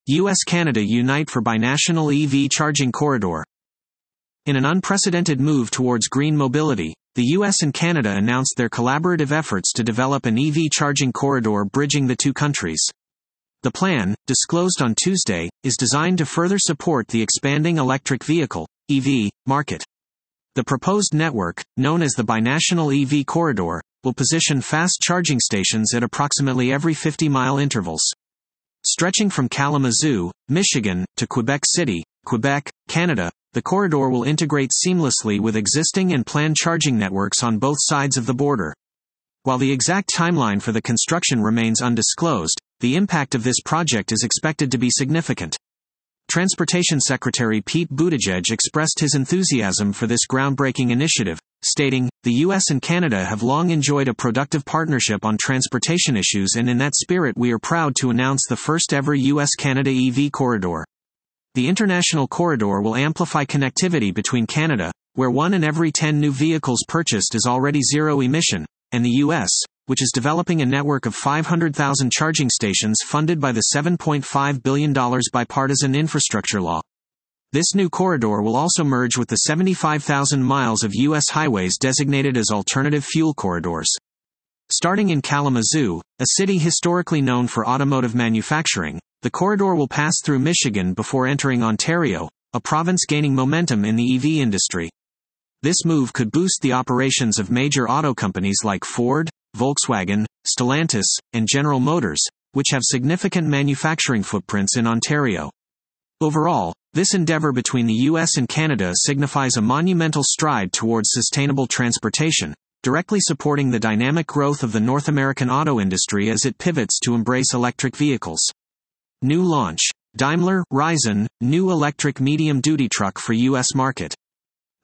US-Canada unite for binational EV charging corridor. In an unprecedented move towards green mobility, the US and Canada announced their collaborative efforts to develop an EV charging corridor bridging the two countries. The plan, disclosed on Tuesday, is designed to further support the expanding electric vehicle (EV) market. The proposed network, known as the Binational EV Corridor, will position fast charging stations at approximately every 50-mile intervals. Stretching from Kalamazoo, Michigan, to Quebec City, Quebec, Canada, the corridor will integrate seamlessly with existing and planned charging networks on both sides of the border. While the exact timeline for the construction remains undisclosed, the impact of this project is expected to be significant. Transportation Secretary Pete Buttigieg expressed his enthusiasm for this groundbreaking initiative, stating, "The US and Canada have long enjoyed a productive partnership on transportation issues, and in that spirit we are proud to announce the first ever US-Canada EV corridor." The international corridor will amplify connectivity between Canada, where 1 in every 10 new vehicles purchased is already zero-emission, and the US, which is developing a network of 500,000 charging stations funded by the $7.5 billion bipartisan infrastructure law. This new corridor will also merge with the 75,000 miles of U.S. highways designated as alternative fuel corridors. Starting in Kalamazoo, a city historically known for automotive manufacturing, the corridor will pass through Michigan before entering Ontario, a province gaining momentum in the EV industry. This move could boost the operations of major auto companies like Ford, Volkswagen, Stellantis, and General Motors, which have significant manufacturing footprints in Ontario. Overall, this endeavor between the US and Canada signifies a monumental stride towards sustainable transportation, directly supporting the dynamic growth of the North American auto industry as it pivots to embrace electric vehicles. New launch: Daimler Ryzen, new electric medium-duty truck for US market.